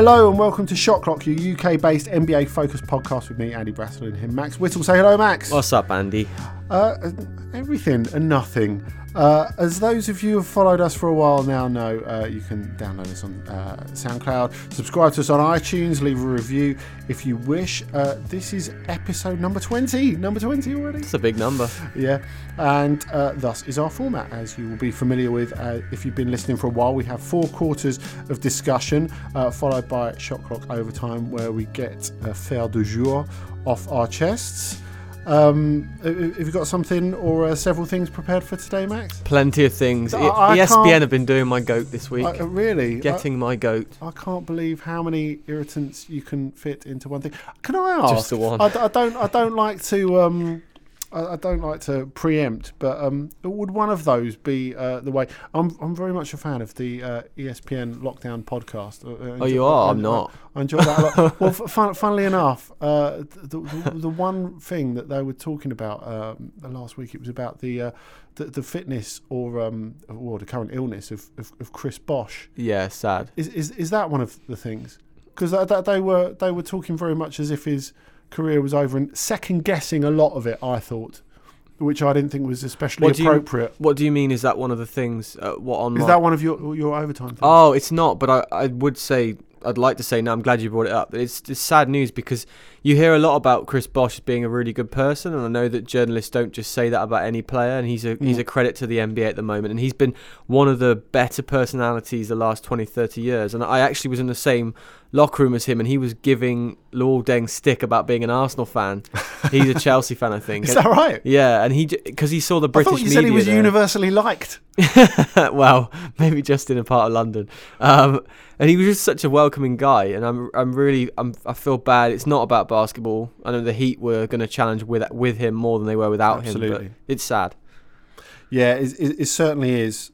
Hello and welcome to Shot Clock, your UK-based NBA-focused podcast with me, Andy Brattle, and him, Max Whittle. Say hello, Max. What's up, Andy? Everything and nothing. As those of you who have followed us for a while now know, you can download us on SoundCloud, subscribe to us on iTunes, leave a review if you wish. This is episode number 20. Number 20 already? It's a big number. Yeah, and thus is our format, as you will be familiar with if you've been listening for a while. We have 4 quarters of discussion, followed by Shot Clock Overtime, where we get faire du jour off our chests. Have you got something or several things prepared for today, Max? Plenty of things. ESPN have been doing my goat this week. Really? Getting my goat. I can't believe how many irritants you can fit into one thing. Can I ask? Just the one. I don't like to I don't like to preempt, but would one of those be the way? I'm very much a fan of the ESPN Lockdown podcast. You are? I'm not. I enjoy that a lot. Well, funnily enough, the one thing that they were talking about last week, it was about the fitness or the current illness of Chris Bosh. Yeah, sad. Is that one of the things? Because they were talking very much as if his career was over and second guessing a lot of it, I thought, which I didn't think was especially appropriate. What do you mean? Is that one of the things? Is that one of your overtime things? Oh, it's not, but I would say, I'd like to say, no, I'm glad you brought it up. It's sad news because you hear a lot about Chris Bosh being a really good person, and I know that journalists don't just say that about any player, and he's a credit to the NBA at the moment, and he's been one of the better personalities the last 20, 30 years, and I actually was in the same locker room as him, and he was giving Luol Deng stick about being an Arsenal fan. He's a Chelsea fan, I think. Is that right? Yeah, and because he saw the British media. I thought you said he was universally liked. Well, maybe just in a part of London. And he was just such a welcoming guy, and I feel bad. It's not about basketball. I know the Heat were going to challenge with him more than they were without him, but it's sad. Yeah, it certainly is.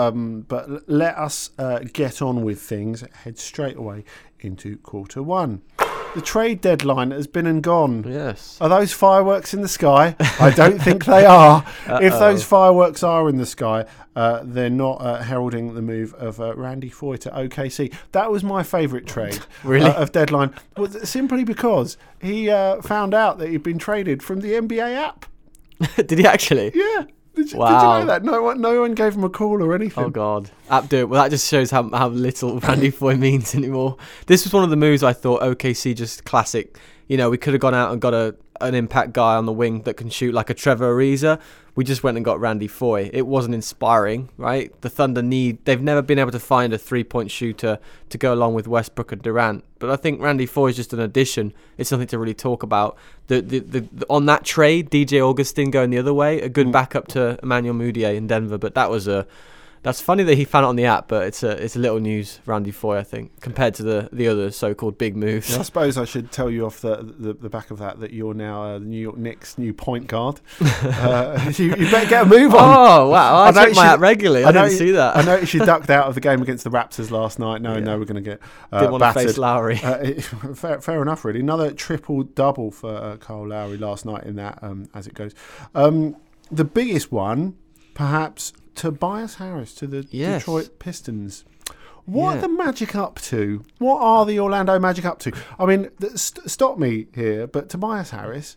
But let us get on with things. Head straight away into quarter one. The trade deadline has been and gone. Yes. Are those fireworks in the sky? I don't think they are. If those fireworks are in the sky, they're not heralding the move of Randy Foye to OKC. That was my favourite trade really? Of deadline. Well, simply because he found out that he'd been traded from the NBA app. Did he actually? Yeah. Did you Wow. know that? No one gave him a call or anything. Oh, God. Well, that just shows how little Randy Foye means anymore. This was one of the moves I thought OKC just classic. You know, we could have gone out and got an impact guy on the wing that can shoot like a Trevor Ariza. We just went and got Randy Foye. It wasn't inspiring, right? The Thunder they've never been able to find a 3-point shooter to go along with Westbrook and Durant. But I think Randy Foye is just an addition. It's something to really talk about. The on that trade, DJ Augustin going the other way, a good backup to Emmanuel Mudiay in Denver. But that's funny that he found it on the app, but it's a little news for Randy Foye, I think, compared to the other so-called big moves. Yeah, I suppose I should tell you off the back of that you're now the New York Knicks' new point guard. You better get a move on. Oh, wow. I check my app regularly. I didn't see that. I noticed you ducked out of the game against the Raptors last night. No, we're going to get didn't want battered. to face Lowry. Fair enough, really. Another triple-double for Kyle Lowry last night in that, as it goes. The biggest one, perhaps, Tobias Harris to the Detroit Pistons. What are the Magic up to? What are the Orlando Magic up to? I mean, stop me here, but Tobias Harris,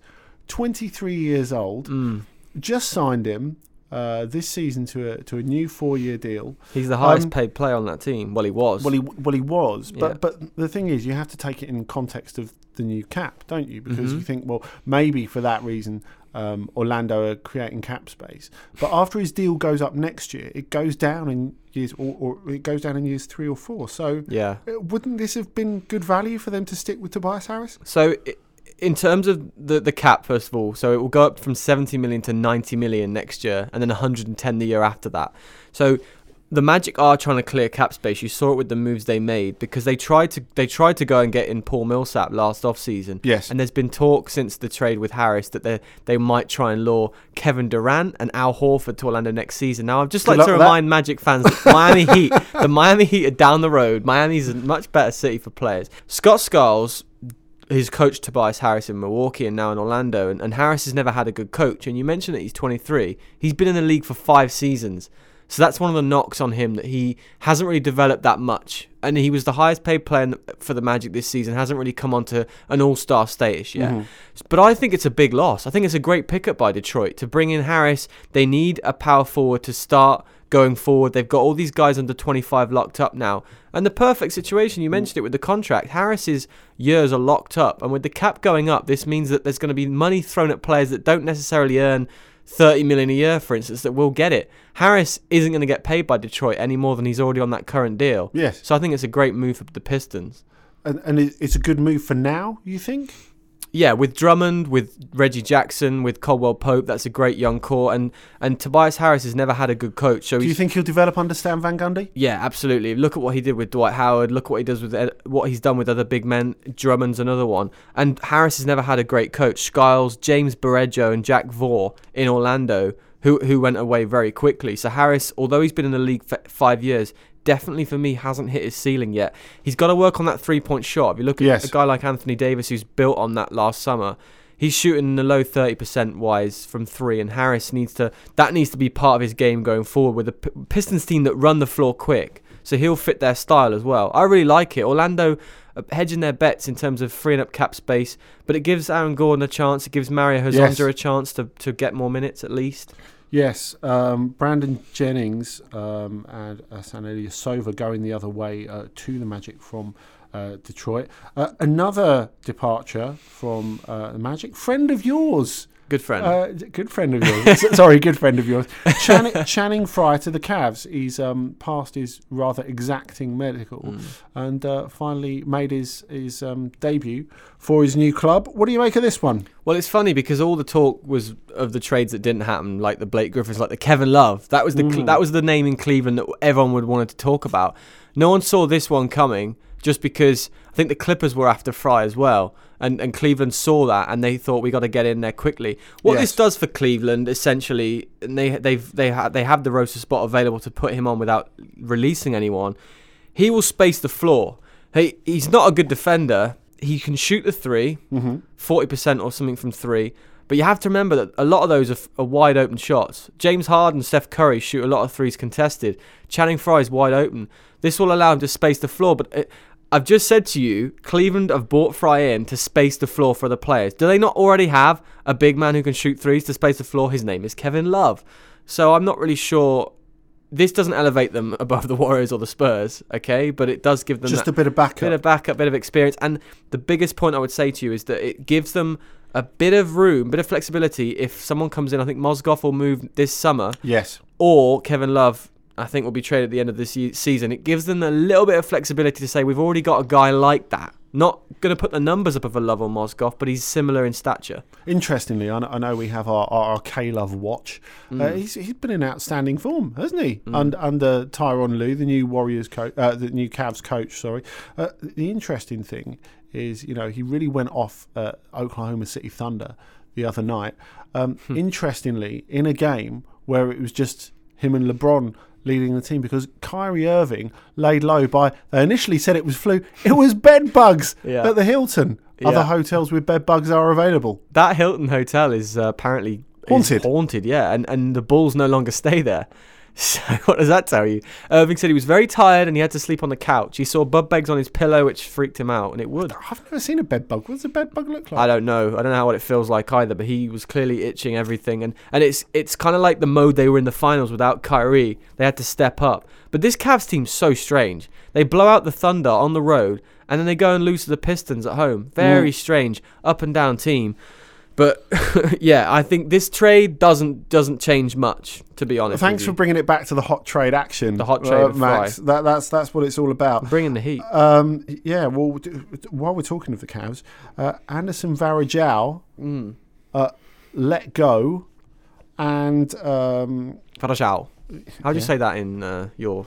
23 years old, just signed him this season to a new 4-year deal. He's the highest paid player on that team. Well, he was. Well, he was. Yeah. But the thing is, you have to take it in context of the new cap, don't you? Because you think, well, maybe for that reason, Orlando are creating cap space. But after his deal goes up next year, it goes down in years, or it goes down in years 3 or 4. So wouldn't this have been good value for them to stick with Tobias Harris? So in terms of the cap, first of all, so it will go up from 70 million to 90 million next year, and then 110 the year after that. So the Magic are trying to clear cap space. You saw it with the moves they made, because they tried to go and get in Paul Millsap last off season. Yes. And there's been talk since the trade with Harris that they might try and lure Kevin Durant and Al Horford to Orlando next season. Now, I'd just like to remind Magic fans that the Miami Heat are down the road. Miami's a much better city for players. Scott Skiles, he's coached Tobias Harris in Milwaukee and now in Orlando, and Harris has never had a good coach. And you mentioned that he's 23. He's been in the league for 5 seasons. So that's one of the knocks on him, that he hasn't really developed that much. And he was the highest paid player for the Magic this season, hasn't really come onto an all-star status yet. Mm-hmm. But I think it's a big loss. I think it's a great pickup by Detroit to bring in Harris. They need a power forward to start going forward. They've got all these guys under 25 locked up now. And the perfect situation, you mentioned it with the contract. Harris's years are locked up. And with the cap going up, this means that there's going to be money thrown at players that don't necessarily earn $30 million a year, for instance, that will get it. Harris isn't going to get paid by Detroit any more than he's already on that current deal. Yes. So I think it's a great move for the Pistons. And it's a good move for now, you think? Yeah, with Drummond, with Reggie Jackson, with Caldwell Pope, that's a great young core. And Tobias Harris has never had a good coach. So do you think he'll develop under Stan Van Gundy? Yeah, absolutely. Look at what he did with Dwight Howard. Look what he does with what he's done with other big men. Drummond's another one. And Harris has never had a great coach. Skiles, James Borrego, and Jack Vaughn in Orlando, who went away very quickly. So Harris, although he's been in the league for 5 years, definitely for me hasn't hit his ceiling yet. He's got to work on that 3-point shot. If you look at a guy like Anthony Davis, who's built on that last summer, he's shooting in the low 30% wise from three, and Harris needs to be part of his game going forward with a Pistons team that run the floor quick. So he'll fit their style as well. I really like it. Orlando hedging their bets in terms of freeing up cap space, but it gives Aaron Gordon a chance. It gives Mario Hezonja a chance to get more minutes at least. Yes, Brandon Jennings and San Ilyasova going the other way to the Magic from Detroit. Another departure from the Magic. Friend of yours. Good friend. Good friend of yours. Sorry, good friend of yours. Channing Frye to the Cavs. He's passed his rather exacting medical and finally made his debut for his new club. What do you make of this one? Well, it's funny because all the talk was of the trades that didn't happen, like the Blake Griffins, like the Kevin Love. That was the name in Cleveland that everyone would wanted to talk about. No one saw this one coming, just because I think the Clippers were after Frye as well. And Cleveland saw that, and they thought we got to get in there quickly. What this does for Cleveland, essentially, and they have the roster spot available to put him on without releasing anyone. He will space the floor. He's not a good defender. He can shoot the three, 40% or something from three. But you have to remember that a lot of those are wide open shots. James Harden and Steph Curry shoot a lot of threes contested. Channing Frye is wide open. This will allow him to space the floor, but I've just said to you, Cleveland have brought Frye in to space the floor for the players. Do they not already have a big man who can shoot threes to space the floor? His name is Kevin Love. So I'm not really sure. This doesn't elevate them above the Warriors or the Spurs, okay? But it does give them just a bit of backup. Bit of experience. And the biggest point I would say to you is that it gives them a bit of room, bit of flexibility. If someone comes in, I think Mozgov will move this summer. Yes. Or Kevin Love, I think, will be traded at the end of this season. It gives them a little bit of flexibility to say, we've already got a guy like that. Not going to put the numbers up of a Love or Mozgov, but he's similar in stature. Interestingly, I know we have our K-Love watch. He's been in outstanding form, hasn't he? Under Tyronn Lue, the new Warriors coach, the new Cavs coach. Sorry. The interesting thing is, he really went off Oklahoma City Thunder the other night. Interestingly, in a game where it was just him and LeBron leading the team, because Kyrie Irving laid low by, they initially said it was flu, it was bed bugs at the Hilton. Other hotels with bed bugs are available. That Hilton hotel is apparently haunted, and the Bulls no longer stay there. So what does that tell you? Irving said he was very tired and he had to sleep on the couch. He saw bug begs on his pillow, which freaked him out, and it would. I've never seen a bed bug. What does a bed bug look like? I don't know what it feels like either, but he was clearly itching everything. And it's kind of like the mode they were in the finals without Kyrie. They had to step up. But this Cavs team's so strange. They blow out the Thunder on the road, and then they go and lose to the Pistons at home. Very strange, up and down team. But yeah, I think this trade doesn't change much, to be honest. Thanks for bringing it back to the hot trade action. The hot trade, Max. That's what it's all about. Bringing the heat. Yeah. Well, while we're talking of the Cavs, Anderson Varejao let go, and Varejao. How do you say that in your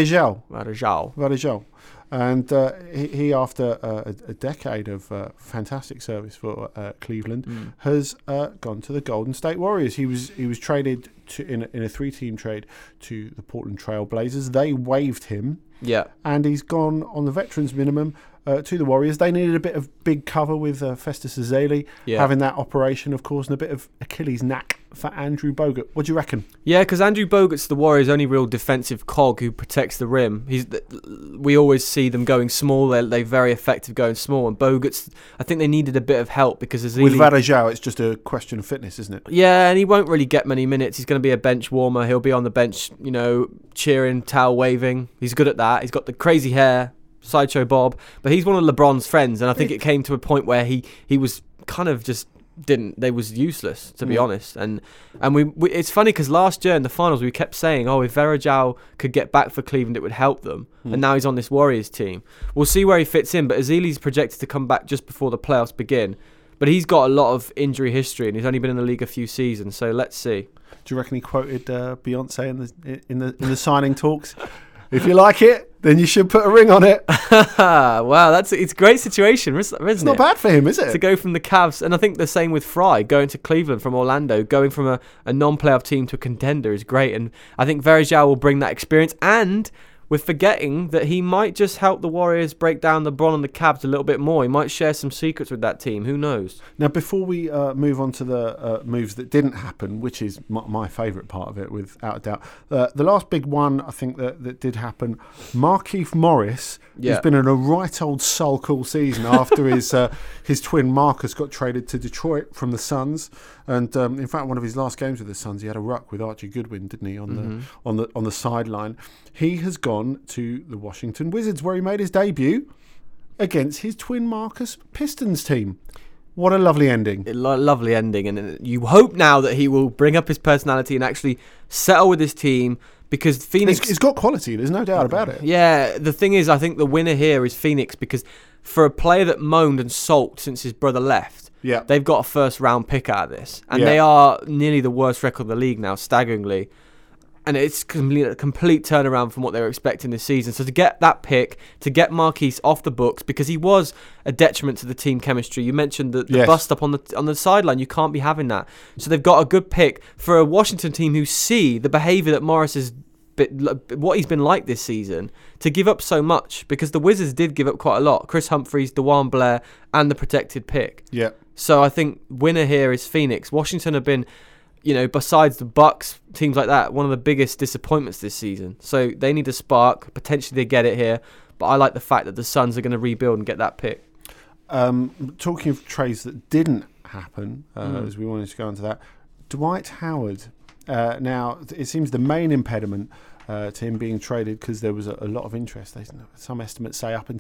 Varejao. And he after a decade of fantastic service for Cleveland, has gone to the Golden State Warriors. He was traded in a 3-team trade to the Portland Trail Blazers. They waived him. Yeah. And he's gone on the veterans minimum to the Warriors. They needed a bit of big cover with Festus Ezeli having that operation, of course, and a bit of Achilles knack for Andrew Bogut. What do you reckon? Yeah, because Andrew Bogut's the Warriors' only real defensive cog who protects the rim. We always see them going small. They're very effective going small. And Bogut's, I think they needed a bit of help because Ezeli, with Varejao, it's just a question of fitness, isn't it? Yeah, and he won't really get many minutes. He's going to be a bench warmer. He'll be on the bench, cheering, towel waving. He's good at that. He's got the crazy hair, Sideshow Bob. But he's one of LeBron's friends, and I think it came to a point where he was kind of just they was useless, to be honest. And we it's funny because last year in the finals we kept saying, if Varejao could get back for Cleveland, it would help them. And now he's on this Warriors team. We'll see where he fits in, but Ezeli's projected to come back just before the playoffs begin. But he's got a lot of injury history, and he's only been in the league a few seasons. So let's see. Do you reckon he quoted Beyonce in the signing talks? If you like it, then you should put a ring on it. Wow, it's a great situation, isn't it? It's not bad for him, is it? To go from the Cavs, and I think the same with Fry, going to Cleveland from Orlando, going from a non-playoff team to a contender is great. And I think Varejao will bring that experience, and we're forgetting that he might just help the Warriors break down LeBron and the Cavs a little bit more. He might share some secrets with that team. Who knows? Now, before we move on to the moves that didn't happen, which is my favourite part of it, without a doubt, the last big one I think that did happen, Markieff Morris has been in a right old sulk all season after his twin Marcus got traded to Detroit from the Suns. And in fact, one of his last games with the Suns, he had a ruck with Archie Goodwin, didn't he, on the sideline. He has gone to the Washington Wizards, where he made his debut against his twin Marcus Pistons team. What a lovely ending. Lovely ending. And you hope now that he will bring up his personality and actually settle with his team, because Phoenix... He's got quality, there's no doubt about it. Yeah, the thing is, I think the winner here is Phoenix, because for a player that moaned and sulked since his brother left, they've got a first-round pick out of this. And they are nearly the worst record in the league now, staggeringly. And it's a complete turnaround from what they were expecting this season. So to get that pick, to get Markieff off the books, because he was a detriment to the team chemistry. You mentioned the bust up on the sideline. You can't be having that. So they've got a good pick for a Washington team who see the behaviour that Morris has, what he's been like this season, to give up so much, because the Wizards did give up quite a lot. Chris Humphries, DeJuan Blair, and the protected pick. Yeah. So I think winner here is Phoenix. Washington have been, besides the Bucks, teams like that, one of the biggest disappointments this season. So they need a spark. Potentially they get it here. But I like the fact that the Suns are going to rebuild and get that pick. Talking of trades that didn't happen, as we wanted to go into that, Dwight Howard. Now, it seems the main impediment to him being traded, because there was a lot of interest. Some estimates say up to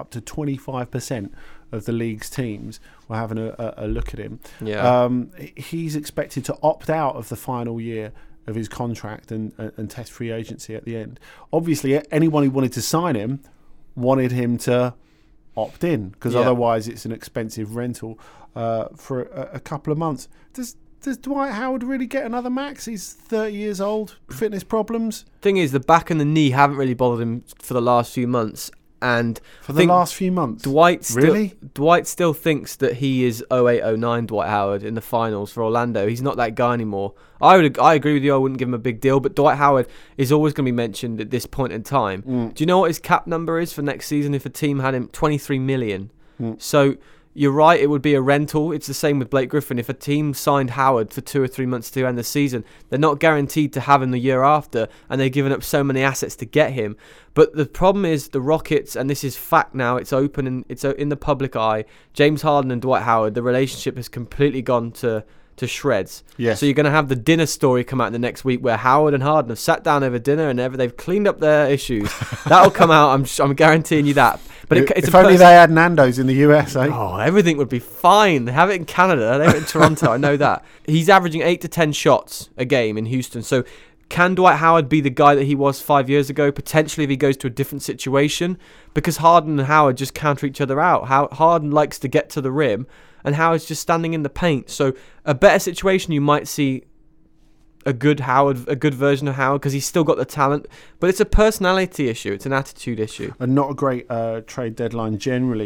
25% of the league's teams were having a look at him. Yeah. He's expected to opt out of the final year of his contract and test free agency at the end. Obviously, anyone who wanted to sign him wanted him to opt in, because otherwise it's an expensive rental for a couple of months. Does Dwight Howard really get another max? He's 30 years old, fitness problems. Thing is, the back and the knee haven't really bothered him for the last few months. And for the last few months? Dwight still thinks that he is 08-09 Dwight Howard in the finals for Orlando. He's not that guy anymore. I agree with you. I wouldn't give him a big deal. But Dwight Howard is always going to be mentioned at this point in time. Do you know what his cap number is for next season if a team had him? $23 million. So... You're right, it would be a rental. It's the same with Blake Griffin. If a team signed Howard for 2 or 3 months to end the season, they're not guaranteed to have him the year after, and they've given up so many assets to get him. But the problem is the Rockets, and this is fact now, it's open and it's in the public eye, James Harden and Dwight Howard, the relationship has completely gone to shreds. Yes. So you're going to have the dinner story come out in the next week where Howard and Harden have sat down over dinner and they've cleaned up their issues. That'll come out, I'm guaranteeing you that. But if only they had Nando's in the US, eh? Oh, everything would be fine. They have it in Canada. They have it in Toronto. I know that. He's averaging 8 to 10 shots a game in Houston. So can Dwight Howard be the guy that he was 5 years ago? Potentially if he goes to a different situation. Because Harden and Howard just counter each other out. Harden likes to get to the rim and Howard's just standing in the paint. So a better situation, you might see a good version of Howard, because he's still got the talent, but it's a personality issue, it's an attitude issue, and not a great trade deadline generally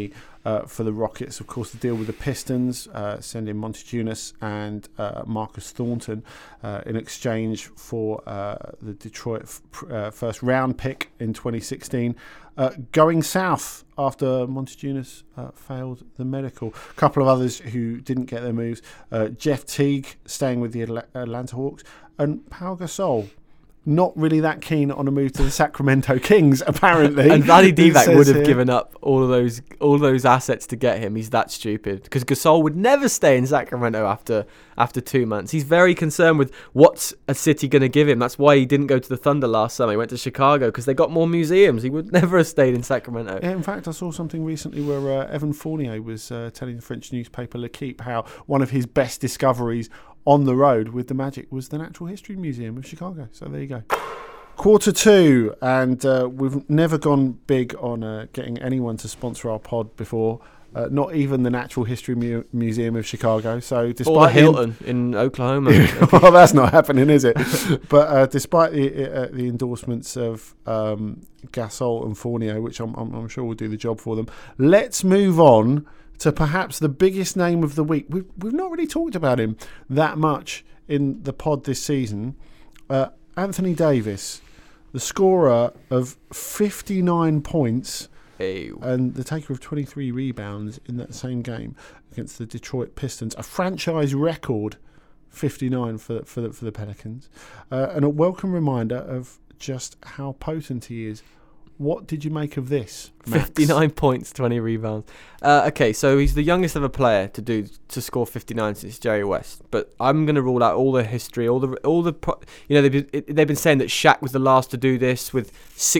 for the Rockets. Of course, the deal with the Pistons, sending Montejunas and Marcus Thornton in exchange for the Detroit first round pick in 2016. Going south after Montejunas failed the medical. A couple of others who didn't get their moves. Jeff Teague staying with the Atlanta Hawks, and Pau Gasol not really that keen on a move to the Sacramento Kings, apparently. And Vlade Divac would have given up all those assets to get him. He's that stupid, because Gasol would never stay in Sacramento after 2 months. He's very concerned with what's a city going to give him. That's why he didn't go to the Thunder last summer. He went to Chicago because they got more museums. He would never have stayed in Sacramento. Yeah, in fact, I saw something recently where Evan Fournier was telling the French newspaper L'Equipe how one of his best discoveries on the road with the Magic was the Natural History Museum of Chicago. So there you go. Quarter two, and we've never gone big on getting anyone to sponsor our pod before, not even the Natural History Museum of Chicago. So despite or the Hilton in Oklahoma. Well, that's not happening, is it? But despite the endorsements of Gasol and Fournier, which I'm sure will do the job for them, let's move on to perhaps the biggest name of the week. We've not really talked about him that much in the pod this season. Anthony Davis, the scorer of 59 points and the taker of 23 rebounds in that same game against the Detroit Pistons, a franchise record 59 for the Pelicans, and a welcome reminder of just how potent he is. What did you make of this, Max? 59 points, 20 rebounds. Okay, so he's the youngest ever player to score 59 since Jerry West. But I'm going to rule out all the history, all the. They've been saying that Shaq was the last to do this with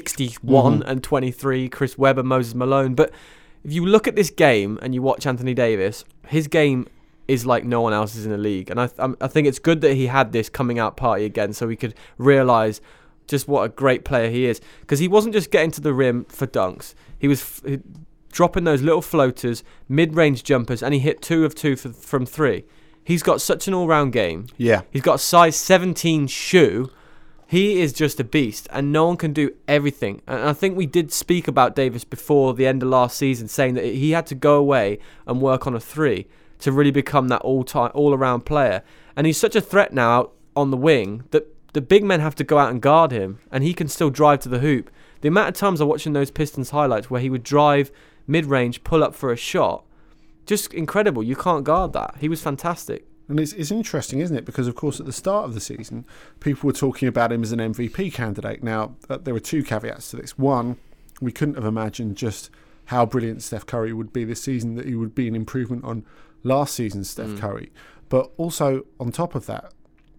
61 and 23. Chris Webber, Moses Malone. But if you look at this game and you watch Anthony Davis, his game is like no one else's in the league, and I think it's good that he had this coming out party again, so we could realise just what a great player he is, because he wasn't just getting to the rim for dunks. He was dropping those little floaters, mid-range jumpers, and he hit 2 of 2 from 3. He's got such an all-round game. Yeah. He's got a size 17 shoe. He is just a beast, and no one can do everything. And I think we did speak about Davis before the end of last season, saying that he had to go away and work on a 3 to really become that all-around player. And he's such a threat now out on the wing that the big men have to go out and guard him, and he can still drive to the hoop. The amount of times I'm watching those Pistons highlights where he would drive mid-range, pull up for a shot, just incredible. You can't guard that. He was fantastic. And it's interesting, isn't it? Because, of course, at the start of the season, people were talking about him as an MVP candidate. Now, there were 2 caveats to this. One, we couldn't have imagined just how brilliant Steph Curry would be this season, that he would be an improvement on last season's Steph Curry. But also, on top of that,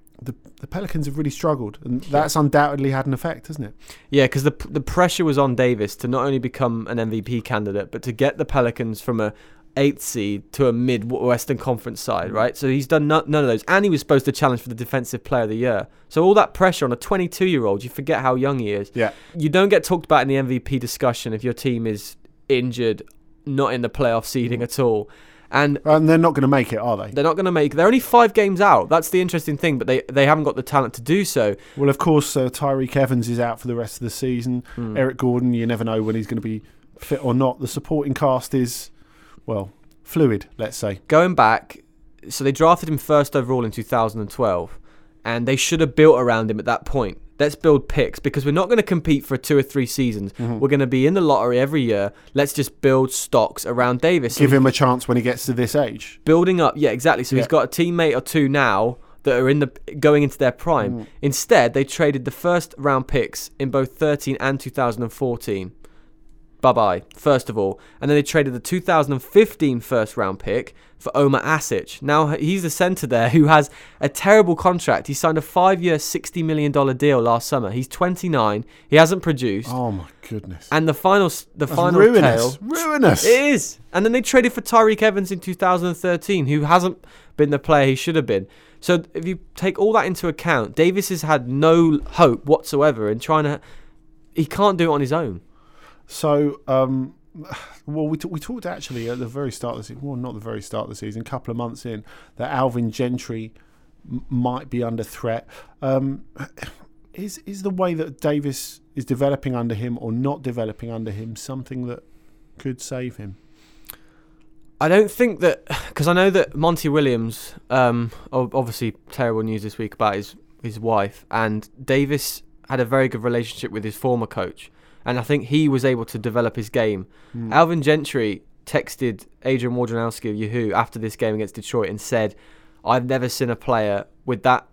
the Pelicans have really struggled, and that's undoubtedly had an effect, hasn't it? Yeah, because the pressure was on Davis to not only become an MVP candidate, but to get the Pelicans from a 8th seed to a mid-Western Conference side, right? So he's done none of those, and he was supposed to challenge for the Defensive Player of the Year. So all that pressure on a 22-year-old, you forget how young he is. Yeah. You don't get talked about in the MVP discussion if your team is injured, not in the playoff seeding at all. And they're not going to make it, are they? They're not going to make it. They're only 5 games out. That's the interesting thing, but they haven't got the talent to do so. Well, of course, Tyreek Evans is out for the rest of the season. Eric Gordon, you never know when he's going to be fit or not. The supporting cast is, well, fluid, let's say. Going back, so they drafted him first overall in 2012, and they should have built around him at that point. Let's build picks, because we're not going to compete for 2 or 3 seasons. We're going to be in the lottery every year. Let's just build stocks around Davis. Give him a chance when he gets to this age. Building up, yeah, exactly. So he's got a teammate or 2 now that are going into their prime. Instead, they traded the first round picks in both 13 and 2014. Bye-bye, first of all. And then they traded the 2015 first round pick for Omer Asic. Now, he's the centre there who has a terrible contract. He signed a 5-year, $60 million deal last summer. He's 29. He hasn't produced. Oh, my goodness. And the final ruinous. tale... Ruinous. It is. And then they traded for Tyreek Evans in 2013, who hasn't been the player he should have been. So if you take all that into account, Davis has had no hope whatsoever in trying to... He can't do it on his own. So, we talked actually at the very start of the season, well, not the very start of the season, a couple of months in, that Alvin Gentry might be under threat. Is the way that Davis is developing under him or not developing under him something that could save him? I don't think that, because I know that Monty Williams, obviously terrible news this week about his wife, and Davis had a very good relationship with his former coach, and I think he was able to develop his game. Alvin Gentry texted Adrian Wojnarowski of Yahoo after this game against Detroit and said, "I've never seen a player with that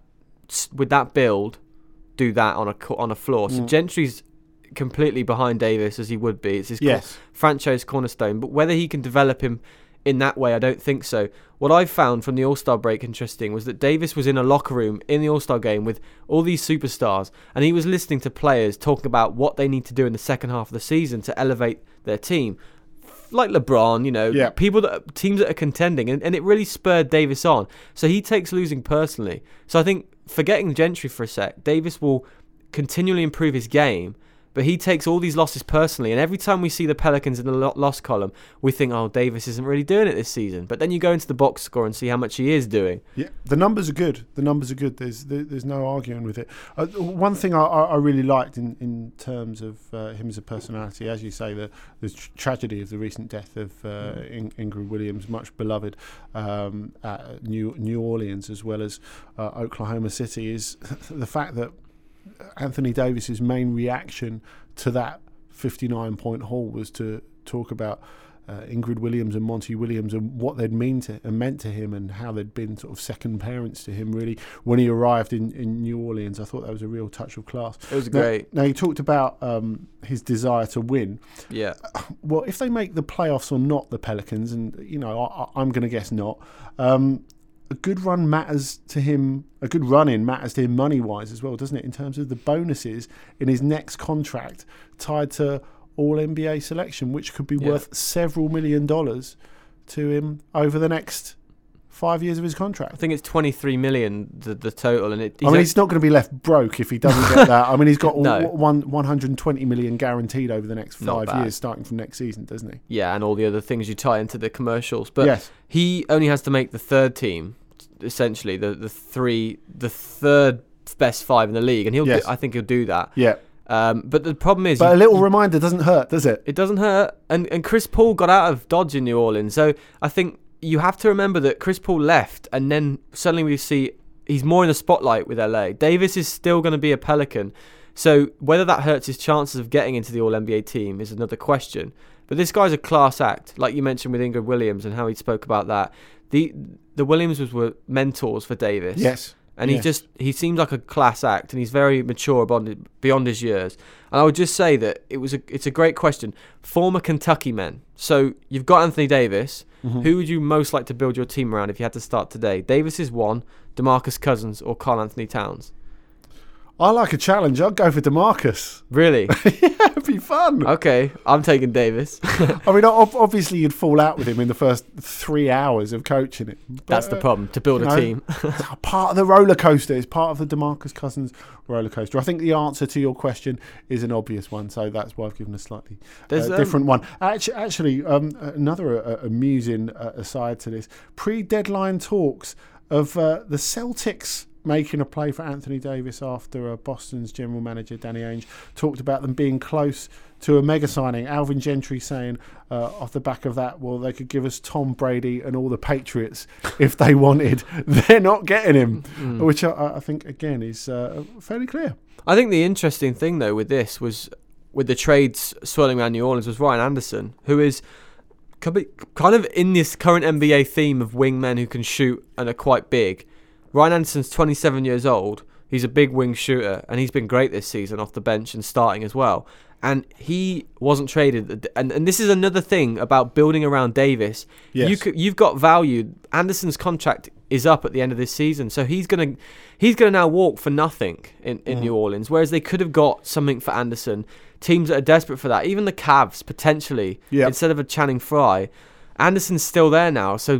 build do that on a floor." So Gentry's completely behind Davis, as he would be. It's his franchise cornerstone. But whether he can develop him in that way, I don't think so. What I found from the All-Star break interesting was that Davis was in a locker room in the All-Star game with all these superstars, and he was listening to players talking about what they need to do in the second half of the season to elevate their team. Like LeBron, teams that are contending, and it really spurred Davis on. So he takes losing personally. So I think, forgetting Gentry for a sec, Davis will continually improve his game, but he takes all these losses personally. And every time we see the Pelicans in the loss column, we think, oh, Davis isn't really doing it this season. But then you go into the box score and see how much he is doing. Yeah, the numbers are good. There's no arguing with it. One thing I really liked in terms of him as a personality, as you say, the tragedy of the recent death of Ingrid Williams, much beloved at New Orleans as well as Oklahoma City, is the fact that Anthony Davis's main reaction to that 59-point haul was to talk about Ingrid Williams and Monty Williams and what they'd meant to him, and how they'd been sort of second parents to him, really, when he arrived in New Orleans. I thought that was a real touch of class. It was great. Now, he talked about his desire to win. Yeah. Well, if they make the playoffs or not, the Pelicans, and I'm going to guess not, a good run matters to him. A good run-in matters to him money-wise as well, doesn't it? In terms of the bonuses in his next contract tied to All-NBA selection, which could be worth several $1 million to him over the next 5 years of his contract. I think it's 23 million the total, and he's not going to be left broke if he doesn't get that. I mean, he's got 120 million guaranteed over the next 5 years, starting from next season, doesn't he? Yeah, and all the other things you tie into the commercials. But he only has to make the third team, essentially the third best five in the league, and I think he'll do that. Yeah. But the problem is, a little reminder doesn't hurt, does it? It doesn't hurt, and Chris Paul got out of Dodge in New Orleans, so I think you have to remember that Chris Paul left, and then suddenly we see he's more in the spotlight with LA. Davis is still going to be a Pelican, so whether that hurts his chances of getting into the All-NBA team is another question. But this guy's a class act, like you mentioned with Ingrid Williams and how he spoke about that. The Williams were mentors for Davis. Yes. And he seems like a class act, and he's very mature beyond his years. And I would just say that it's a great question. Former Kentucky men. So you've got Anthony Davis. Mm-hmm. Who would you most like to build your team around if you had to start today? Davis is one, DeMarcus Cousins, or Karl Anthony Towns? I like a challenge. I'd go for DeMarcus. Really? Yeah, it'd be fun. Okay, I'm taking Davis. I mean, obviously you'd fall out with him in the first 3 hours of coaching it. But, that's the problem, to build a team. It's part of the roller coaster. It's part of the DeMarcus Cousins roller coaster. I think the answer to your question is an obvious one, so that's why I've given a slightly different one. Actually, another amusing aside to this, pre-deadline talks of the Celtics making a play for Anthony Davis after Boston's general manager Danny Ainge talked about them being close to a mega signing. Alvin Gentry saying off the back of that, well, they could give us Tom Brady and all the Patriots if they wanted. They're not getting him, which I think, again, is fairly clear. I think the interesting thing, though, with this was, with the trades swirling around New Orleans, was Ryan Anderson, who is kind of in this current NBA theme of wingmen who can shoot and are quite big. Ryan Anderson's 27 years old. He's a big wing shooter, and he's been great this season off the bench and starting as well. And he wasn't traded. And this is another thing about building around Davis. Yes. You've got value. Anderson's contract is up at the end of this season, so he's gonna now walk for nothing in New Orleans, whereas they could have got something for Anderson. Teams that are desperate for that, even the Cavs potentially, instead of a Channing Frye. Anderson's still there now, so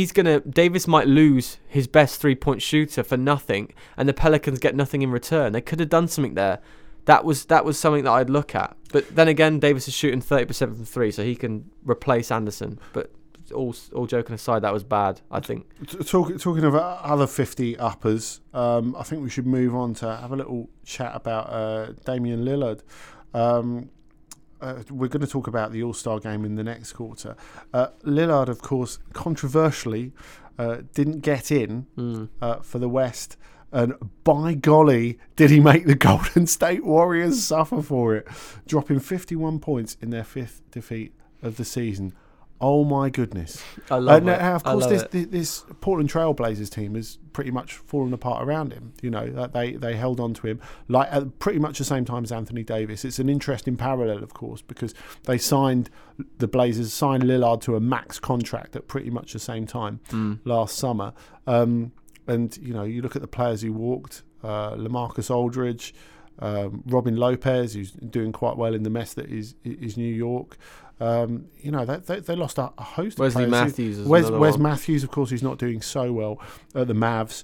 Davis might lose his best 3-point shooter for nothing, and the Pelicans get nothing in return. They could have done something there. That was something that I'd look at. But then again, Davis is shooting 30% from three, so he can replace Anderson. But all joking aside, that was bad, I think. Talking of other 50 uppers, I think we should move on to have a little chat about Damian Lillard. we're going to talk about the All-Star game in the next quarter. Lillard, of course, controversially didn't get in for the West. And by golly, did he make the Golden State Warriors suffer for it, dropping 51 points in their 5th defeat of the season. Oh my goodness! I love it. Now, of course, this Portland Trailblazers team has pretty much fallen apart around him. You know, that they held on to him like at pretty much the same time as Anthony Davis. It's an interesting parallel, of course, because the Blazers signed Lillard to a max contract at pretty much the same time last summer. And you know, you look at the players who walked: LaMarcus Aldridge, Robin Lopez, who's doing quite well in the mess that is New York. You know, they lost a host Wesley of players. Matthews Wes Matthews, of course, who's not doing so well at the Mavs.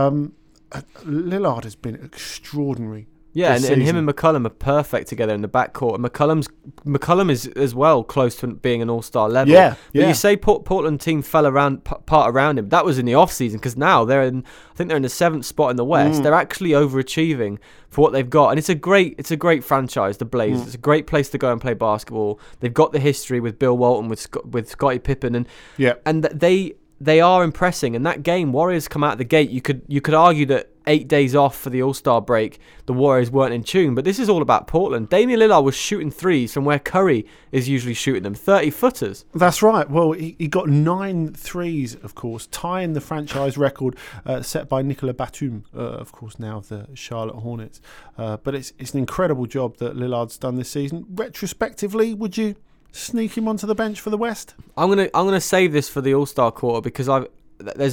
Lillard has been extraordinary. Yeah, and him and McCollum are perfect together in the backcourt. And McCollum is as well close to being an all-star level. Yeah, but you say Portland team fell apart around him. That was in the off-season, because now I think they're in the 7th spot in the West. They're actually overachieving for what they've got, and it's a great franchise, the Blazers. It's a great place to go and play basketball. They've got the history with Bill Walton, with Scottie Pippen, and they are impressing. And that game, Warriors come out of the gate. You could argue that 8 days off for the All-Star break, the Warriors weren't in tune. But this is all about Portland. Damian Lillard was shooting threes from where Curry is usually shooting them, 30-footers. That's right. Well, he got 9 threes, of course, tying the franchise record set by Nicolas Batum, of course, now of the Charlotte Hornets. But it's an incredible job that Lillard's done this season. Retrospectively, would you sneak him onto the bench for the West? I'm gonna save this for the All-Star quarter, because there's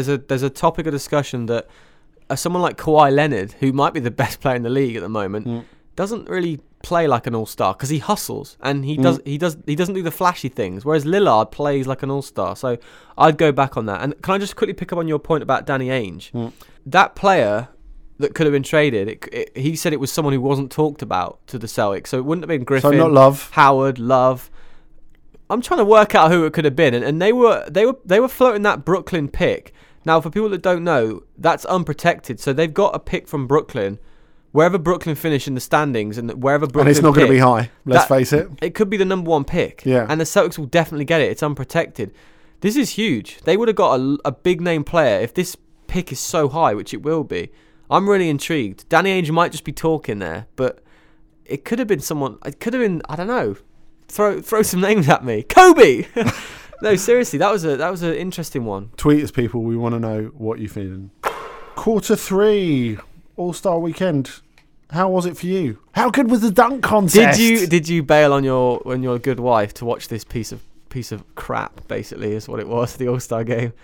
a topic of discussion that someone like Kawhi Leonard, who might be the best player in the league at the moment, doesn't really play like an all-star, because he hustles and he doesn't do the flashy things, whereas Lillard plays like an all-star. So I'd go back on that. And can I just quickly pick up on your point about Danny Ainge? That player that could have been traded, he said it was someone who wasn't talked about to the Celtics, so it wouldn't have been Griffin. So not Love, Howard, Love. I'm trying to work out who it could have been, and they were floating that Brooklyn pick. Now, for people that don't know, that's unprotected, so they've got a pick from Brooklyn, wherever Brooklyn finish in the standings, and wherever Brooklyn, and it's not going to be high. Let's face it. It could be the number 1 pick, yeah, and the Celtics will definitely get it. It's unprotected. This is huge. They would have got a big name player if this pick is so high, which it will be. I'm really intrigued. Danny Ainge might just be talking there, but it could have been someone. It could have been, I don't know. Throw some names at me. Kobe. No, seriously, that was an interesting one. Tweet us, people. We want to know what you're feeling. Quarter 3, All-Star Weekend. How was it for you? How good was the dunk contest? Did you bail on your good wife to watch this piece of crap? Basically, is what it was. The All-Star game.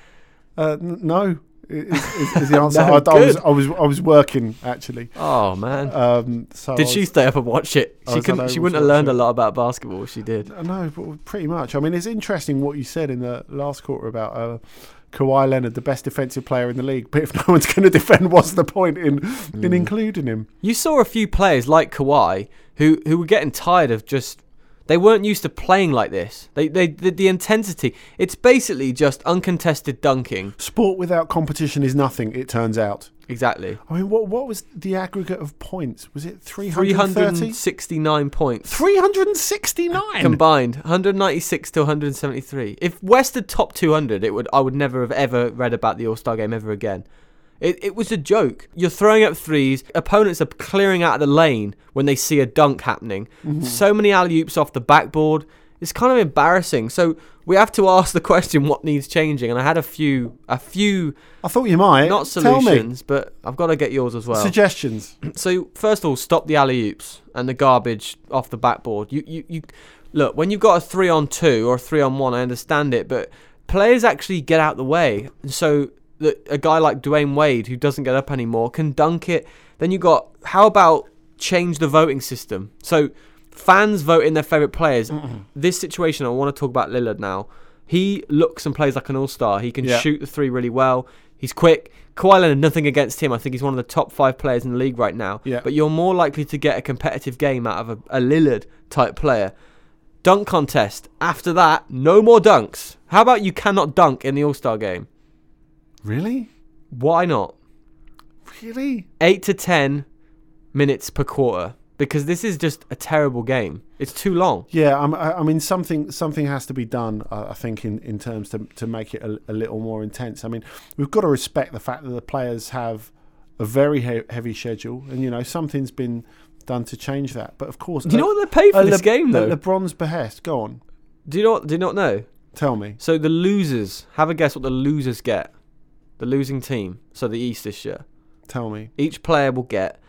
No. Is the answer? No, I was working, actually. Oh man! So did she stay up and watch it? She wouldn't have learned a lot about basketball. She did. No, but pretty much. I mean, it's interesting what you said in the last quarter about Kawhi Leonard, the best defensive player in the league. But if no one's going to defend, what's the point in including him? You saw a few players like Kawhi who were getting tired of just. They weren't used to playing like this. The intensity. It's basically just uncontested dunking. Sport without competition is nothing, it turns out. Exactly. I mean, what was the aggregate of points? Was it 330? 369 points. 369? Combined. 196 to 173. If West had top 200, I would never have ever read about the All-Star game ever again. It was a joke. You're throwing up threes. Opponents are clearing out of the lane when they see a dunk happening. Mm-hmm. So many alley-oops off the backboard. It's kind of embarrassing. So we have to ask the question, what needs changing? And I had a few. I thought you might. Not solutions, but I've got to get yours as well. Suggestions. So first of all, stop the alley-oops and the garbage off the backboard. You look, when you've got a 3-on-2 or a 3-on-1, I understand it, but players actually get out the way. So a guy like Dwayne Wade, who doesn't get up anymore, can dunk it. Then how about change the voting system? So fans vote in their favourite players. This situation, I want to talk about Lillard now. He looks and plays like an all-star. He can shoot the three really well. He's quick. Kawhi Leonard, nothing against him. I think he's one of the top 5 players in the league right now. Yeah. But you're more likely to get a competitive game out of a Lillard-type player. Dunk contest. After that, no more dunks. How about you cannot dunk in the All-Star game? Really? Why not? Really? 8 to 10 minutes per quarter. because this is just a terrible game. It's too long. Yeah, I mean, something has to be done, I think, in terms to make it a little more intense. I mean, we've got to respect the fact that the players have a very heavy schedule, and, something's been done to change that. But, of course... Do you know what they paid for this game, though? LeBron's behest. Go on. Do you not know? Tell me. So the losers, have a guess what the losers get. The losing team, so the East this year. Tell me. Each player will get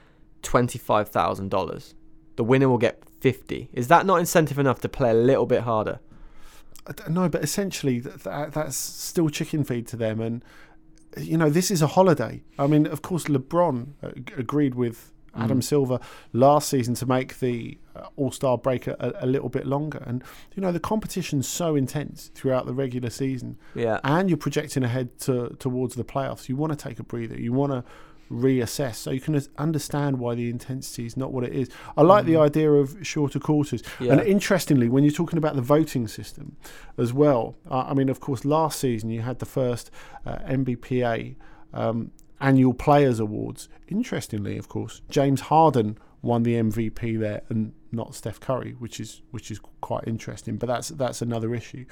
$25,000. The winner will get $50,000. Is that not incentive enough to play a little bit harder? No, but essentially that's still chicken feed to them. And, this is a holiday. I mean, of course, LeBron agreed with Adam Silver last season to make the All-Star break a little bit longer. And, the competition's so intense throughout the regular season. Yeah. And you're projecting ahead towards the playoffs. You want to take a breather. You want to reassess so you can understand why the intensity is not what it is. I like the idea of shorter quarters. Yeah. And interestingly, when you're talking about the voting system as well, I mean, of course, last season you had the first NBPA annual Players Awards. Interestingly, of course, James Harden won the MVP there and not Steph Curry, which is quite interesting. But that's another issue.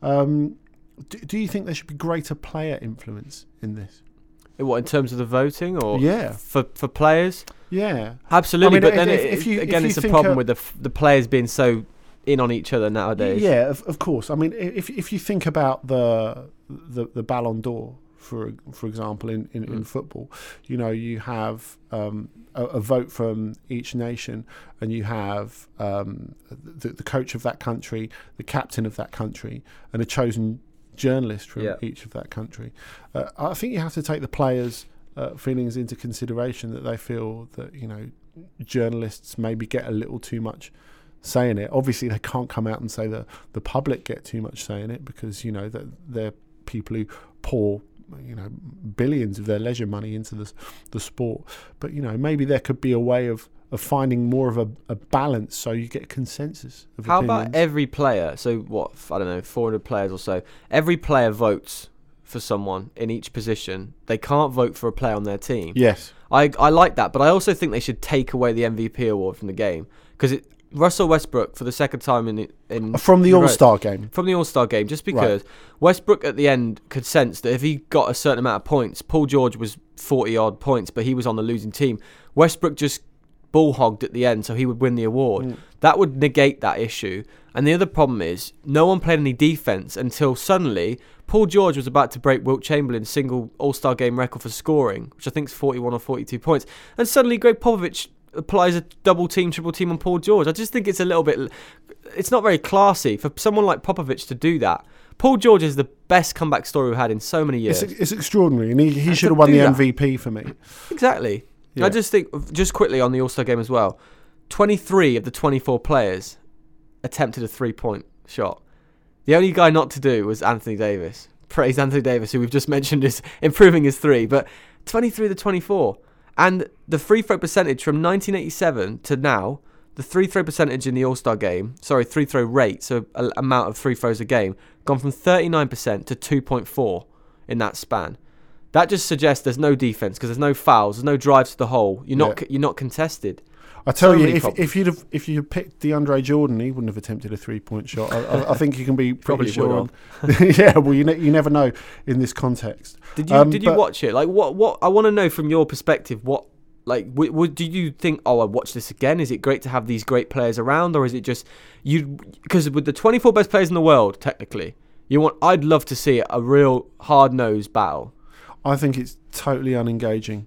Do you think there should be greater player influence in this? What, in terms of the voting, or yeah, for players? Yeah, absolutely. I mean, but then it's a problem with the players being so in on each other nowadays. Yeah, of course. I mean, if you think about the Ballon d'Or, for example, in football, you have a vote from each nation, and you have the coach of that country, the captain of that country, and a chosen journalist from each of that country. I think you have to take the players' feelings into consideration, that they feel that journalists maybe get a little too much say in it. Obviously, they can't come out and say that the public get too much say in it, because that they're people who pour billions of their leisure money into the sport. But maybe there could be a way of finding more of a balance, so you get consensus of How opinions. about every player? So what, I don't know, 400 players or so. Every player votes for someone in each position. They can't vote for a player on their team. Yes. I like that, but I also think they should take away the MVP award from the game, because Russell Westbrook, for the second time in from the All-Star game. From the All-Star game, just because Westbrook at the end could sense that if he got a certain amount of points, Paul George was 40-odd points, but he was on the losing team. Westbrook just ball-hogged at the end, so he would win the award. That would negate that issue. And the other problem is, no one played any defense until suddenly Paul George was about to break Wilt Chamberlain's single All-Star game record for scoring, which I think is 41 or 42 points. And suddenly Greg Popovich applies a double team, triple team on Paul George. I just think it's a little bit... It's not very classy for someone like Popovich to do that. Paul George is the best comeback story we've had in so many years. It's extraordinary, and he should have won the MVP for me. Exactly. Yeah. I just think, just quickly on the All-Star game as well, 23 of the 24 players attempted a three-point shot. The only guy not to do was Anthony Davis. Praise Anthony Davis, who we've just mentioned is improving his three. But 23 of the 24. And the free throw percentage from 1987 to now, the free throw percentage in the All-Star game, free throw rate, so amount of free throws a game, gone from 39% to 2.4 in that span. That just suggests there's no defense, because there's no fouls, there's no drives to the hole. You're not contested. I tell you, if you'd picked DeAndre Jordan, he wouldn't have attempted a 3-point shot. I think you can be pretty sure. Yeah, well, you never know in this context. Did you watch it? Like, what I want to know from your perspective. What, like, do you think? Oh, I watch this again. Is it great to have these great players around, or is it just you? Because with the 24 best players in the world, technically, I'd love to see a real hard-nosed battle. I think it's totally unengaging.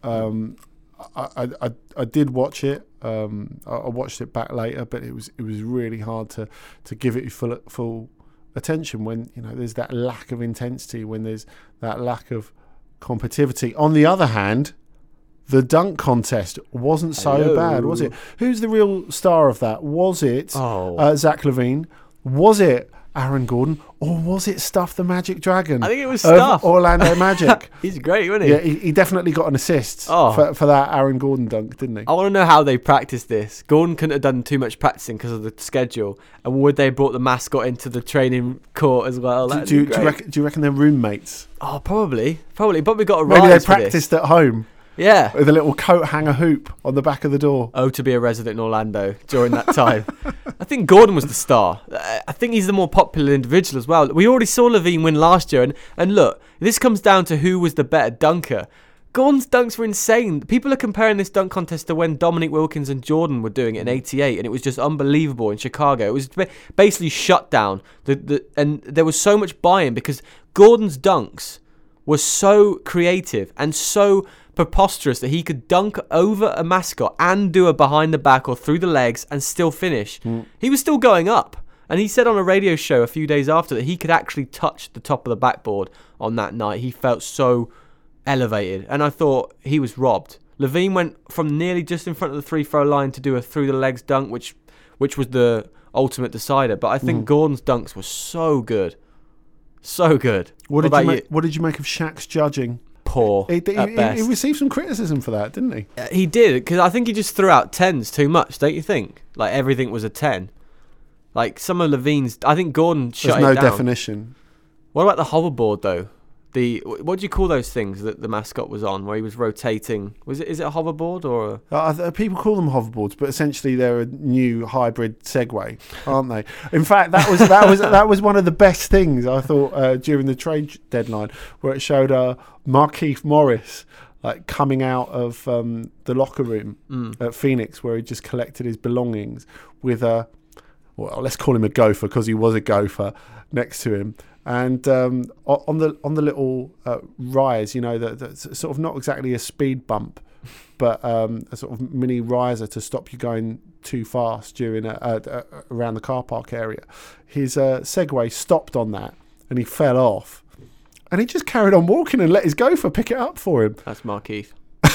I did watch it. I watched it back later, but it was really hard to give it full attention when there's that lack of intensity, when there's that lack of competitivity. On the other hand, the dunk contest wasn't so bad, was it? Who's the real star of that? Was it Zach LaVine? Was it Aaron Gordon, or was it Stuff the Magic Dragon? I think it was Stuff. Orlando Magic. He's great, wasn't he? Yeah, he definitely got an assist for that Aaron Gordon dunk, didn't he? I want to know how they practiced this. Gordon couldn't have done too much practicing because of the schedule. And would they have brought the mascot into the training court as well? Do you reckon they're roommates? Oh, probably. But we got a maybe they practiced at home. Yeah. With a little coat hanger hoop on the back of the door. Oh, to be a resident in Orlando during that time. I think Gordon was the star. I think he's the more popular individual as well. We already saw Levine win last year. And look, this comes down to who was the better dunker. Gordon's dunks were insane. People are comparing this dunk contest to when Dominique Wilkins and Jordan were doing it in '88, and it was just unbelievable in Chicago. It was basically shut down. And there was so much buy-in because Gordon's dunks were so creative and so preposterous that he could dunk over a mascot and do a behind the back or through the legs and still finish. He was still going up. And he said on a radio show a few days after that he could actually touch the top of the backboard on that night. He felt so elevated, and I thought he was robbed. Levine went from nearly just in front of the free throw line to do a through the legs dunk, which was the ultimate decider. But I think Gordon's dunks were so good, so good. What did you make of Shaq's judging? Poor. He received some criticism for that, didn't he? He did, because I think he just threw out 10s too much, don't you think? Like everything was a 10. Like some of Levine's, I think Gordon shut it down. There's no definition. What about the hoverboard though? What do you call those things that the mascot was on, where he was rotating? Is it a hoverboard or? People call them hoverboards, but essentially they're a new hybrid Segway, aren't they? In fact, that was one of the best things I thought during the trade deadline, where it showed Markieff Morris like coming out of the locker room at Phoenix, where he just collected his belongings with let's call him a gopher because he was a gopher next to him. And on the little rise, that's sort of not exactly a speed bump, but a sort of mini riser to stop you going too fast during around the car park area. His Segway stopped on that, and he fell off, and he just carried on walking and let his gopher pick it up for him. That's Markieff.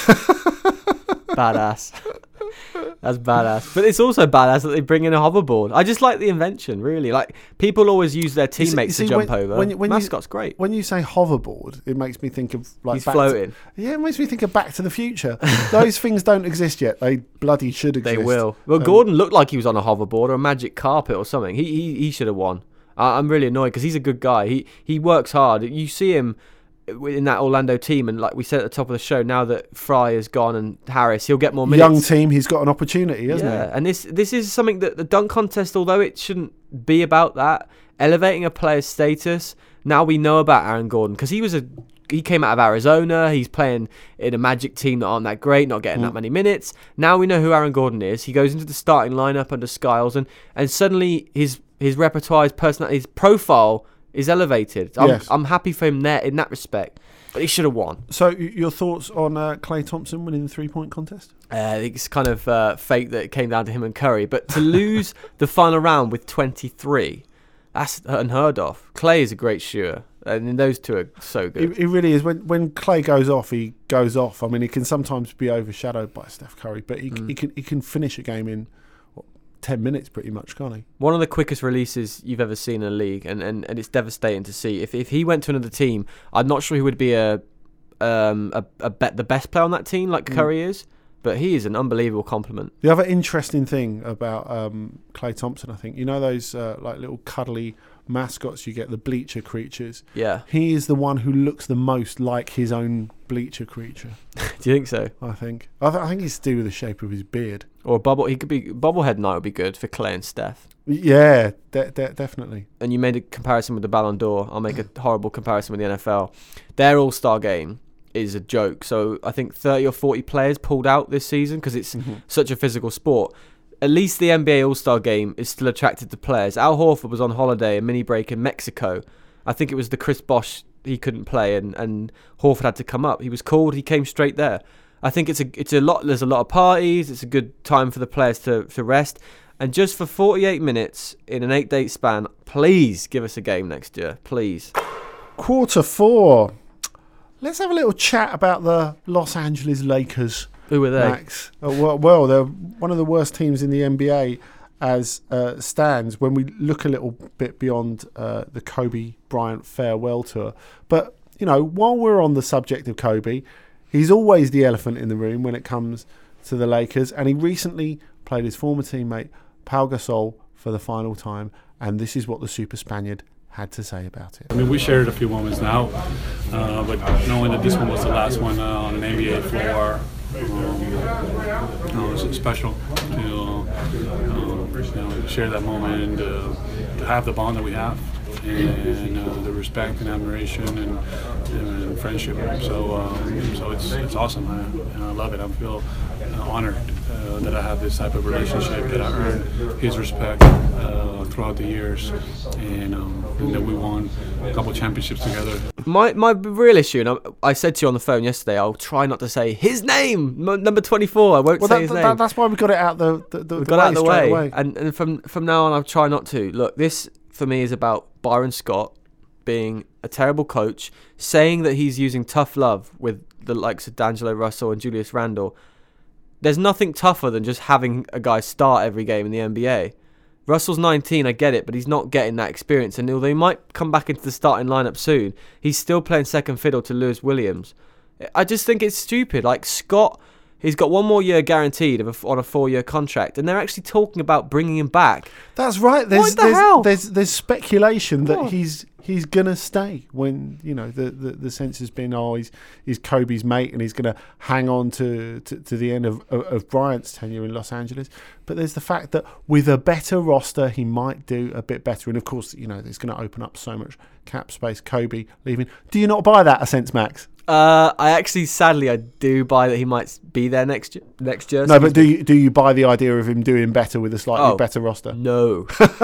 Badass. That's badass. But it's also badass that they bring in a hoverboard. I just like the invention, really. Like, people always use their teammates to jump over. Mascot's great. When you say hoverboard, it makes me think of like he's floating. It makes me think of Back to the Future. Those things don't exist yet. They bloody should exist. They will. Well, Gordon looked like he was on a hoverboard or a magic carpet or something. He should have won. I'm really annoyed because he's a good guy. He works hard. You see him in that Orlando team, and like we said at the top of the show, now that Fry is gone and Harris, he'll get more minutes. Young team, he's got an opportunity, hasn't he? Yeah, and this is something that the dunk contest, although it shouldn't be about that, elevating a player's status. Now we know about Aaron Gordon because he came out of Arizona. He's playing in a Magic team that aren't that great, not getting that many minutes. Now we know who Aaron Gordon is. He goes into the starting lineup under Skiles, and suddenly his repertoire, his personality, his profile is elevated. I'm happy for him there in that respect, but he should have won. So your thoughts on Klay Thompson winning the 3-point contest? It's kind of fate that it came down to him and Curry, but to lose the final round with 23, that's unheard of. Klay is a great shooter, and those two are so good. It really is. When Klay goes off, he goes off. I mean, he can sometimes be overshadowed by Steph Curry, but he can finish a game in 10 minutes pretty much, can't he? One of the quickest releases you've ever seen in a league, and it's devastating to see. If he went to another team, I'm not sure he would be the best player on that team like Curry is, but he is an unbelievable compliment. The other interesting thing about Klay Thompson, I think, those like little cuddly mascots you get, the bleacher creatures. Yeah. He is the one who looks the most like his own bleacher creature. Do you think so? I think it's to do with the shape of his beard. Or a bubble. He could be bobblehead night would be good for Klay and Steph. Yeah, definitely. And you made a comparison with the Ballon d'Or. I'll make a horrible comparison with the NFL. Their All-Star game is a joke. So I think 30 or 40 players pulled out this season because it's such a physical sport. At least the NBA All-Star game is still attracted to players. Al Horford was on holiday, a mini break in Mexico. I think it was the Chris Bosh he couldn't play, and Horford had to come up. He was called. He came straight there. I think it's a lot. There's a lot of parties. It's a good time for the players to rest. And just for 48 minutes in an 8-day span, please give us a game next year, please. Quarter 4. Let's have a little chat about the Los Angeles Lakers. Who were they? Max. Well, they're one of the worst teams in the NBA as stands when we look a little bit beyond the Kobe Bryant farewell tour. But, while we're on the subject of Kobe, he's always the elephant in the room when it comes to the Lakers. And he recently played his former teammate, Pau Gasol, for the final time. And this is what the Super Spaniard had to say about it. I mean, we shared a few moments now. but knowing that this one was the last one on an NBA floor, it was special to share that moment and to have the bond that we have, and the respect and admiration and friendship. So it's awesome. I love it. I feel honored that I have this type of relationship, that I earned his respect throughout the years, and that we won a couple championships together. My real issue, and I said to you on the phone yesterday, I'll try not to say his name, number 24. I won't say his name. That's why we got it out the way. And from now on, I'll try not to. Look, this for me is about Byron Scott being a terrible coach, saying that he's using tough love with the likes of D'Angelo Russell and Julius Randle. There's nothing tougher than just having a guy start every game in the NBA. Russell's 19, I get it, but he's not getting that experience. And although he might come back into the starting lineup soon, he's still playing second fiddle to Lewis Williams. I just think it's stupid. Like, Scott, he's got 1 more year guaranteed on a 4-year contract, and they're actually talking about bringing him back. That's right. What the hell? There's speculation that he's gonna stay when the sense has been he's Kobe's mate and he's gonna hang on to the end of Bryant's tenure in Los Angeles. But there's the fact that with a better roster he might do a bit better, and of course it's going to open up so much cap space. Kobe leaving. Do you not buy that, a sense, Max? I actually, sadly, I do buy that he might be there next year. No, but do you buy the idea of him doing better with a slightly better roster? No.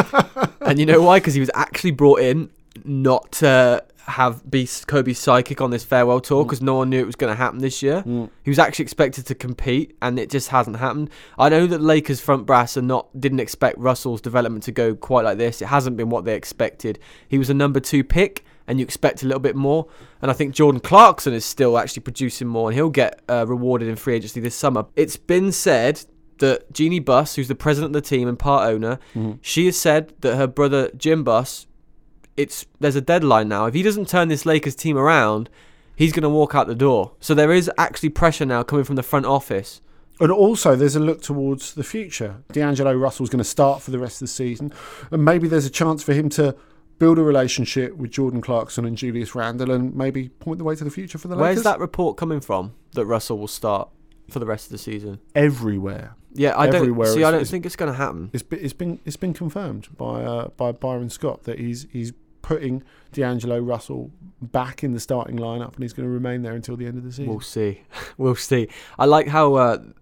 And you know why? Because he was actually brought in not to be Kobe's sidekick on this farewell tour, because no one knew it was going to happen this year. He was actually expected to compete, and it just hasn't happened. I know that Lakers front brass didn't expect Russell's development to go quite like this. It hasn't been what they expected. He was a number 2 pick, and you expect a little bit more. And I think Jordan Clarkson is still actually producing more, and he'll get rewarded in free agency this summer. It's been said that Jeannie Buss, who's the president of the team and part owner, she has said that her brother Jim Buss, there's a deadline now. If he doesn't turn this Lakers team around, he's going to walk out the door. So there is actually pressure now coming from the front office. And also, there's a look towards the future. D'Angelo Russell's going to start for the rest of the season, and maybe there's a chance for him to build a relationship with Jordan Clarkson and Julius Randle, and maybe point the way to the future for the Lakers. Where's that report coming from that Russell will start for the rest of the season? Everywhere. Yeah, I don't think it's going to happen. It's been confirmed by Byron Scott that he's putting D'Angelo Russell back in the starting lineup, and he's going to remain there until the end of the season. We'll see. I like how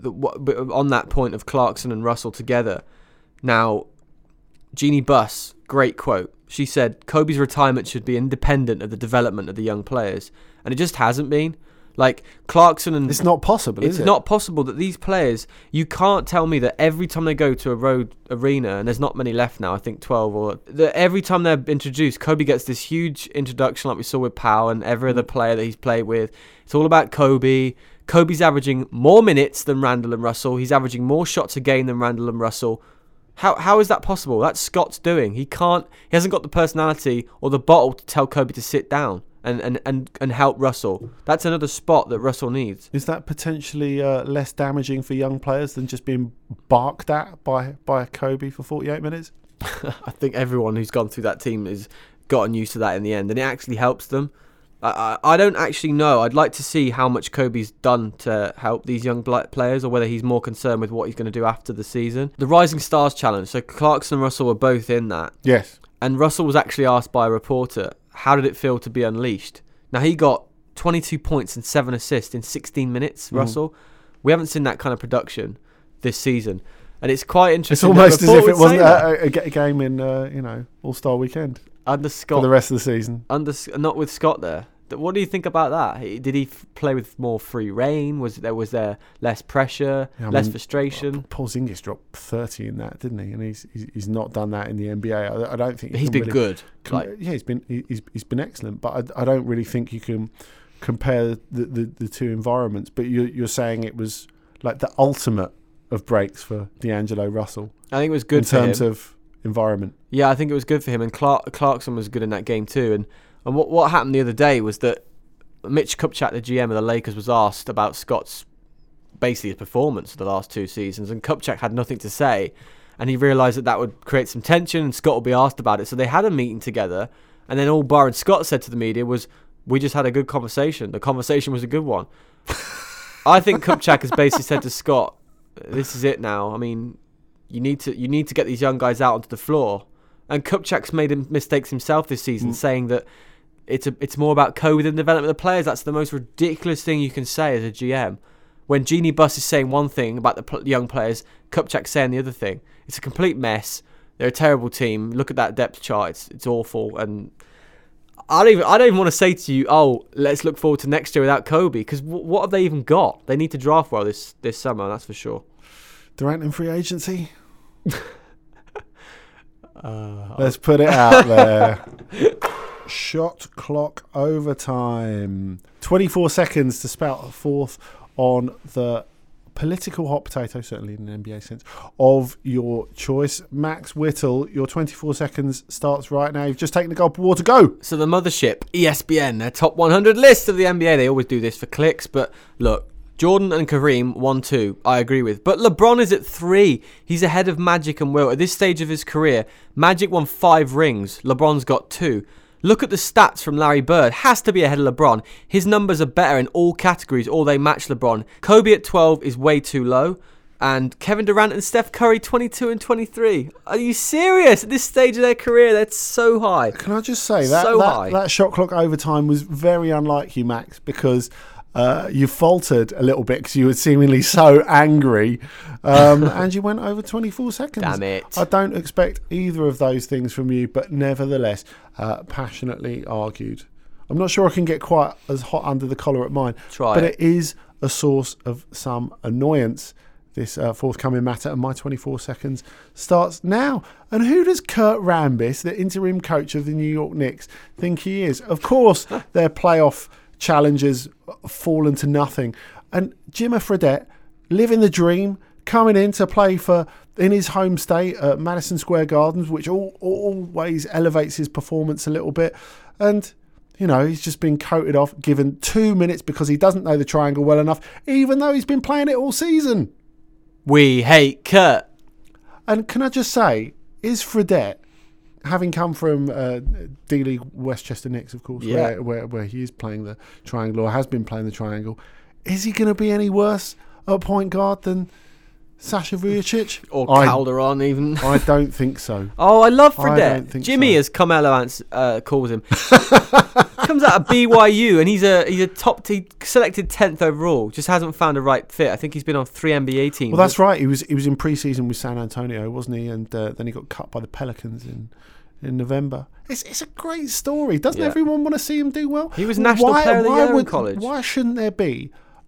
on that point of Clarkson and Russell together. Now, Jeannie Buss, great quote. She said, Kobe's retirement should be independent of the development of the young players. And it just hasn't been. Like, Clarkson and... It's not possible, is it? It's not possible that these players... You can't tell me that every time they go to a road arena, and there's not many left now, I think 12, or... That every time they're introduced, Kobe gets this huge introduction like we saw with Powell and every other player that he's played with. It's all about Kobe. Kobe's averaging more minutes than Randle and Russell. He's averaging more shots a game than Randle and Russell. How is that possible? That's Scott's doing. He hasn't got the personality or the bottle to tell Kobe to sit down and help Russell. That's another spot that Russell needs. Is that potentially less damaging for young players than just being barked at by Kobe for 48 minutes? I think everyone who's gone through that team has gotten used to that in the end, and it actually helps them. I don't actually know. I'd like to see how much Kobe's done to help these young players, or whether he's more concerned with what he's going to do after the season. The Rising Stars Challenge. So Clarkson and Russell were both in that. Yes. And Russell was actually asked by a reporter, how did it feel to be unleashed? Now, he got 22 points and 7 assists in 16 minutes, Russell. We haven't seen that kind of production this season. And it's quite interesting. It's almost as if it wasn't a game in, All-Star Weekend. Under Scott. For the rest of the season. Not with Scott there. What do you think about that? Did he play with more free reign? Was there less pressure, less frustration? Porzingis dropped 30 in that, didn't he? And he's not done that in the NBA. I don't think he's been good. He's been excellent, but I don't really think you can compare the two environments. But you're saying it was like the ultimate of breaks for D'Angelo Russell. I think it was good in terms of environment. Yeah, I think it was good for him, and Clarkson was good in that game too. And what happened the other day was that Mitch Kupchak, the GM of the Lakers, was asked about Scott's basically performance of the last 2 seasons, and Kupchak had nothing to say, and he realised that would create some tension, and Scott will be asked about it. So they had a meeting together, and then all Byron Scott said to the media was, We just had a good conversation. The conversation was a good one. I think Kupchak has basically said to Scott, this is it now. I mean, you need to get these young guys out onto the floor. And Kupchak's made mistakes himself this season, saying that it's more about code than development of the players. That's the most ridiculous thing you can say as a GM. When Genie Bus is saying one thing about the young players, Kupchak's saying the other thing. It's a complete mess. They're a terrible team. Look at that depth chart. It's awful. And I don't even want to say to you, oh, let's look forward to next year without Kobe, because what have they even got? They need to draft well this summer, that's for sure. Durant in free agency? Let's put it out there. Shot clock overtime. 24 seconds to spout a fourth on the political hot potato, certainly in an NBA sense, of your choice. Max Whittle, your 24 seconds starts right now. You've just taken the gulp of water. Go! So the mothership, ESPN, their top 100 list of the NBA. They always do this for clicks, but look, Jordan and Kareem 1-2, I agree with. But LeBron is at 3. He's ahead of Magic and Wilt. At this stage of his career, Magic won 5 rings. LeBron's got 2. Look at the stats from Larry Bird. Has to be ahead of LeBron. His numbers are better in all categories, or they match LeBron. Kobe at 12 is way too low. And Kevin Durant and Steph Curry 22 and 23. Are you serious? At this stage of their career, that's so high. Can I just say, that shot clock overtime was very unlike you, Max, because you faltered a little bit because you were seemingly so angry, and you went over 24 seconds. Damn it. I don't expect either of those things from you, but nevertheless, passionately argued. I'm not sure I can get quite as hot under the collar at mine, but it is a source of some annoyance, this forthcoming matter, and my 24 seconds starts now. And who does Kurt Rambis, the interim coach of the New York Knicks, think he is? Of course, their playoff challenges fallen to nothing. And Jimmer Fredette, living the dream, coming in to play in his home state at Madison Square Gardens, which always elevates his performance a little bit. And, you know, he's just been coated off, given 2 minutes because he doesn't know the triangle well enough, even though he's been playing it all season. We hate Kurt. And can I just say, is Fredette, having come from D-League Westchester Knicks, of course, where he is playing the triangle, or has been playing the triangle, is he going to be any worse at point guard than Sasha Vujacic? Or Calderon, even? I don't think so. Oh, I love Fredette. Jimmy, as Carmelo calls him. Comes out of BYU, and he's a top team, selected 10th overall. Just hasn't found a right fit. I think he's been on 3 NBA teams. Well, that's right. He was in pre-season with San Antonio, wasn't he? And then he got cut by the Pelicans in November. It's a great story. Doesn't everyone want to see him do well? He was National Player of the Year in college. Why shouldn't there be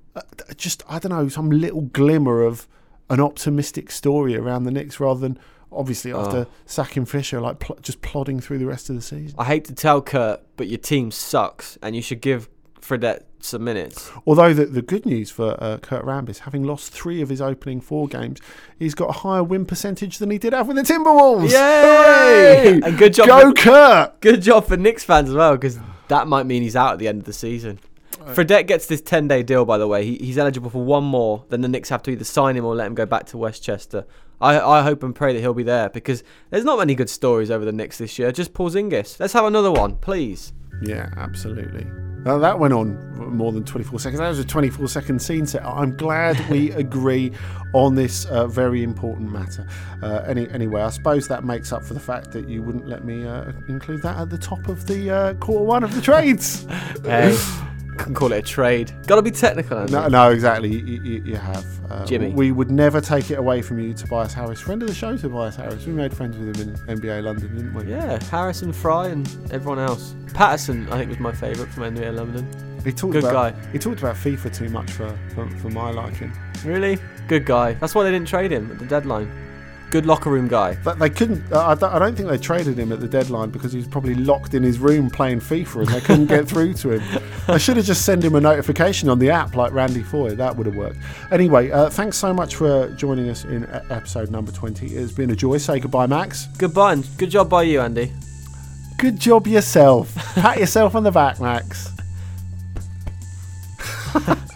I don't know, some little glimmer of an optimistic story around the Knicks, rather than obviously after sacking Fisher, like just plodding through the rest of the season? I hate to tell Kurt, but your team sucks, and you should give Fredette some minutes. Although the good news for Kurt Rambis, having lost 3 of his opening 4 games, he's got a higher win percentage than he did have with the Timberwolves. Yay! And good job. Go Kurt! Good job for Knicks fans as well, because that might mean he's out at the end of the season. Fredette gets this 10-day deal, by the way. He's eligible for 1 more. Then the Knicks have to either sign him or let him go back to Westchester. I hope and pray that he'll be there, because there's not many good stories over the Knicks this year. Just Porzingis. Let's have another one, please. Yeah, absolutely. Now, that went on more than 24 seconds. That was a 24-second scene set. I'm glad we agree on this very important matter. Anyway, I suppose that makes up for the fact that you wouldn't let me include that at the top of the quarter 1 of the trades. Hey. Can call it a trade. Got to be technical, Andy. No, exactly. You have. Jimmy. We would never take it away from you, Tobias Harris. Friend of the show, Tobias Harris. We made friends with him in NBA London, didn't we? Yeah, Harris and Fry and everyone else. Patterson, I think, was my favourite from NBA London. Good guy. He talked about FIFA too much for my liking. Really? Good guy. That's why they didn't trade him at the deadline. Good locker room guy. But they couldn't. I don't think they traded him at the deadline because he was probably locked in his room playing FIFA and they couldn't get through to him. They should have just sent him a notification on the app like Randy Foy. That would have worked. Anyway, thanks so much for joining us in episode number 20. It's been a joy. Say goodbye, Max. Goodbye, and good job by you, Andy. Good job yourself. Pat yourself on the back, Max.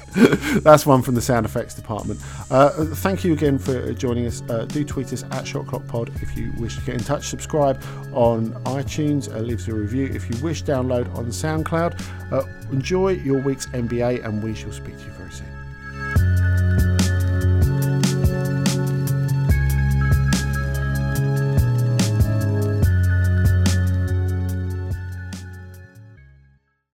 That's one from the sound effects department. Thank you again for joining us. Do tweet us at ShotClockPod if you wish to get in touch. Subscribe on iTunes. Leave us a review if you wish. Download on SoundCloud. Enjoy your week's NBA, and we shall speak to you very soon.